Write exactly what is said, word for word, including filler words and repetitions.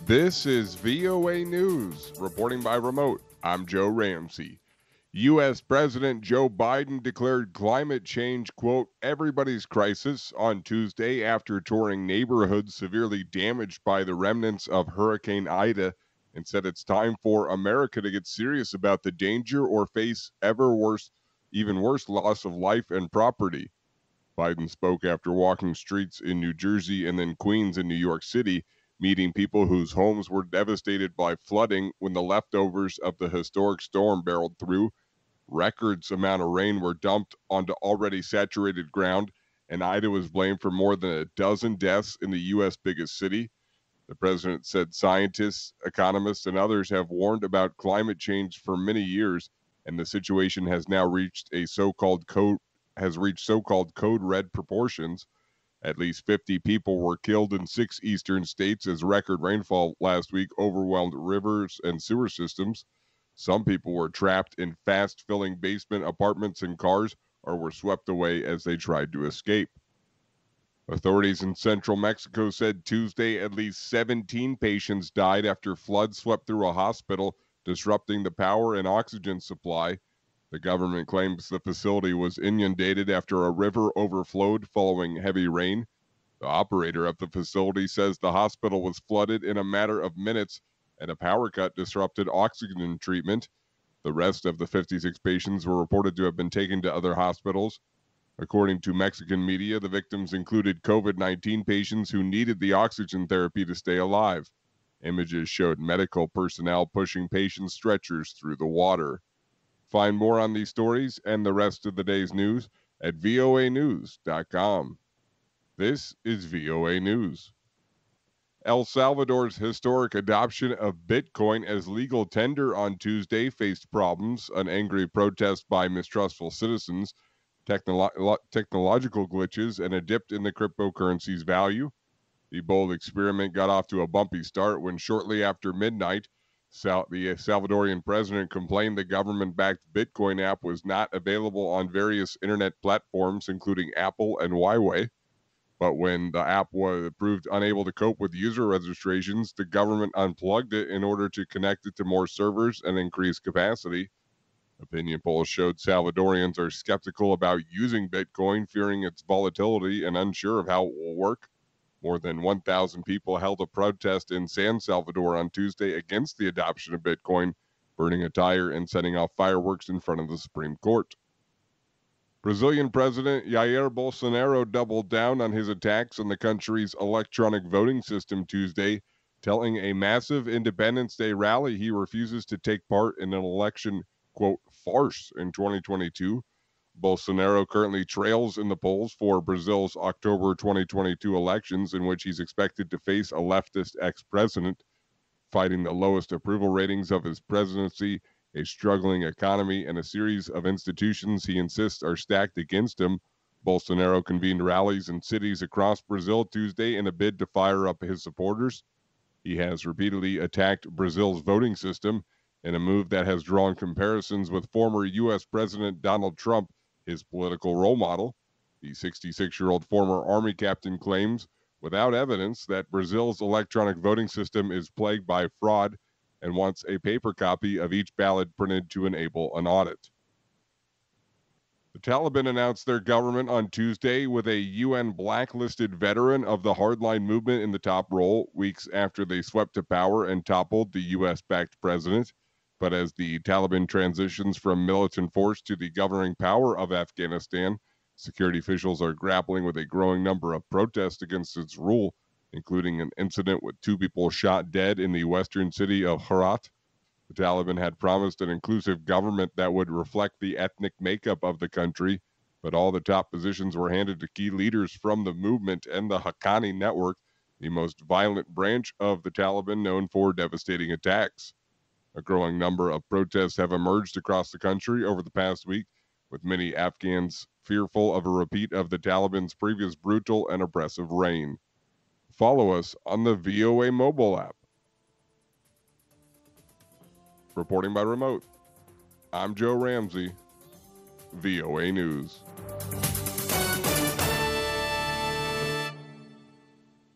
This is V O A News, reporting by remote. I'm Joe Ramsey. U S. President Joe Biden declared climate change, quote, everybody's crisis on Tuesday after touring neighborhoods severely damaged by the remnants of Hurricane Ida and said it's time for America to get serious about the danger or face ever worse, even worse loss of life and property. Biden spoke after walking streets in New Jersey and then Queens in New York City, meeting people whose homes were devastated by flooding when the leftovers of the historic storm barreled through. Records amount of rain were dumped onto already saturated ground, and Ida was blamed for more than a dozen deaths in the U S biggest city. The president said scientists, economists, and others have warned about climate change for many years, and the situation has now reached a so-called code has reached so-called code red proportions. At least fifty people were killed in six eastern states as record rainfall last week overwhelmed rivers and sewer systems. Some people were trapped in fast-filling basement apartments and cars or were swept away as they tried to escape. Authorities in central Mexico said Tuesday at least seventeen patients died after floods swept through a hospital, disrupting the power and oxygen supply. The government claims the facility was inundated after a river overflowed following heavy rain. The operator of the facility says the hospital was flooded in a matter of minutes and a power cut disrupted oxygen treatment. The rest of the fifty-six patients were reported to have been taken to other hospitals. According to Mexican media, the victims included COVID nineteen patients who needed the oxygen therapy to stay alive. Images showed medical personnel pushing patients' stretchers through the water. Find more on these stories and the rest of the day's news at V O A news dot com. This is V O A News. El Salvador's historic adoption of Bitcoin as legal tender on Tuesday faced problems, an angry protest by mistrustful citizens, technolo- technological glitches, and a dip in the cryptocurrency's value. The bold experiment got off to a bumpy start when shortly after midnight, Sal- the Salvadorian president complained the government-backed Bitcoin app was not available on various internet platforms, including Apple and Huawei. But when the app was proved unable to cope with user registrations, the government unplugged it in order to connect it to more servers and increase capacity. Opinion polls showed Salvadorians are skeptical about using Bitcoin, fearing its volatility and unsure of how it will work. More than one thousand people held a protest in San Salvador on Tuesday against the adoption of Bitcoin, burning a tire and setting off fireworks in front of the Supreme Court. Brazilian President Jair Bolsonaro doubled down on his attacks on the country's electronic voting system Tuesday, telling a massive Independence Day rally he refuses to take part in an election, quote, farce in twenty twenty-two. Bolsonaro currently trails in the polls for Brazil's October twenty twenty-two elections, in which he's expected to face a leftist ex-president. Fighting the lowest approval ratings of his presidency, a struggling economy, and a series of institutions he insists are stacked against him, Bolsonaro convened rallies in cities across Brazil Tuesday in a bid to fire up his supporters. He has repeatedly attacked Brazil's voting system in a move that has drawn comparisons with former U S President Donald Trump, his political role model. The sixty-six-year-old former Army captain claims, without evidence, that Brazil's electronic voting system is plagued by fraud and wants a paper copy of each ballot printed to enable an audit. The Taliban announced their government on Tuesday with a U N blacklisted veteran of the hardline movement in the top role, weeks after they swept to power and toppled the U S-backed president. But as the Taliban transitions from militant force to the governing power of Afghanistan, security officials are grappling with a growing number of protests against its rule, including an incident with two people shot dead in the western city of Herat. The Taliban had promised an inclusive government that would reflect the ethnic makeup of the country, but all the top positions were handed to key leaders from the movement and the Haqqani network, the most violent branch of the Taliban known for devastating attacks. A growing number of protests have emerged across the country over the past week, with many Afghans fearful of a repeat of the Taliban's previous brutal and oppressive reign. Follow us on the V O A mobile app. Reporting by remote, I'm Joe Ramsey, V O A News.